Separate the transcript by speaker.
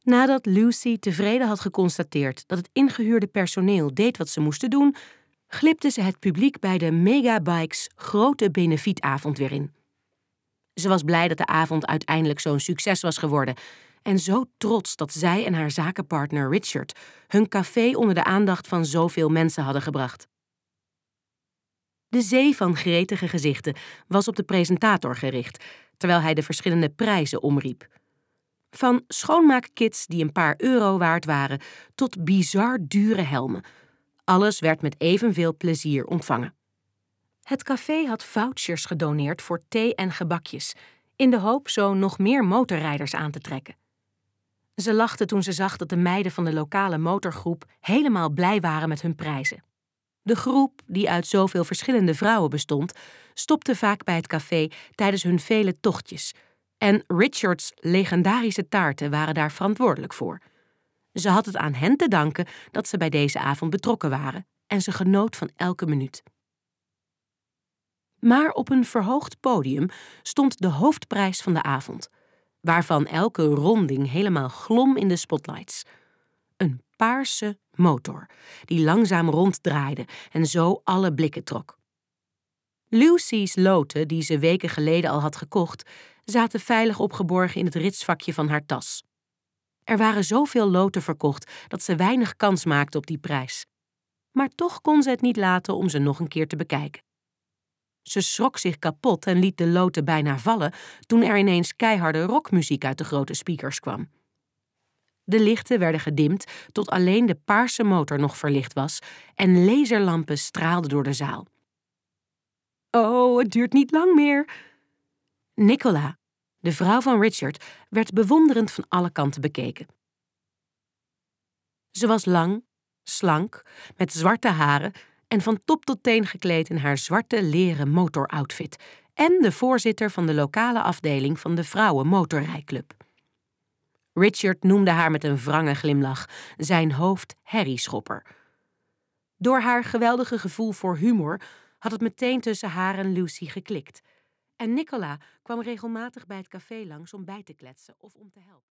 Speaker 1: Nadat Lucy tevreden had geconstateerd dat het ingehuurde personeel deed wat ze moesten doen, glipte ze het publiek bij de Megabikes grote benefietavond weer in. Ze was blij dat de avond uiteindelijk zo'n succes was geworden en zo trots dat zij en haar zakenpartner Richard hun café onder de aandacht van zoveel mensen hadden gebracht. De zee van gretige gezichten was op de presentator gericht, terwijl hij de verschillende prijzen omriep. Van schoonmaakkits die een paar euro waard waren tot bizar dure helmen. Alles werd met evenveel plezier ontvangen. Het café had vouchers gedoneerd voor thee en gebakjes, in de hoop zo nog meer motorrijders aan te trekken. Ze lachte toen ze zag dat de meiden van de lokale motorgroep helemaal blij waren met hun prijzen. De groep, die uit zoveel verschillende vrouwen bestond, stopte vaak bij het café tijdens hun vele tochtjes. En Richards legendarische taarten waren daar verantwoordelijk voor. Ze had het aan hen te danken dat ze bij deze avond betrokken waren en ze genoot van elke minuut. Maar op een verhoogd podium stond de hoofdprijs van de avond, waarvan elke ronding helemaal glom in de spotlights. Een paarse motor, die langzaam ronddraaide en zo alle blikken trok. Lucy's loten, die ze weken geleden al had gekocht, zaten veilig opgeborgen in het ritsvakje van haar tas. Er waren zoveel loten verkocht dat ze weinig kans maakte op die prijs. Maar toch kon ze het niet laten om ze nog een keer te bekijken. Ze schrok zich kapot en liet de loten bijna vallen toen er ineens keiharde rockmuziek uit de grote speakers kwam. De lichten werden gedimd tot alleen de paarse motor nog verlicht was en laserlampen straalden door de zaal. Oh, het duurt niet lang meer. Nicola, de vrouw van Richard, werd bewonderend van alle kanten bekeken. Ze was lang, slank, met zwarte haren en van top tot teen gekleed in haar zwarte leren motoroutfit en de voorzitter van de lokale afdeling van de Vrouwen Motorrijclub. Richard noemde haar met een wrange glimlach zijn hoofd herrieschopper. Door haar geweldige gevoel voor humor had het meteen tussen haar en Lucy geklikt. En Nicola kwam regelmatig bij het café langs om bij te kletsen of om te helpen.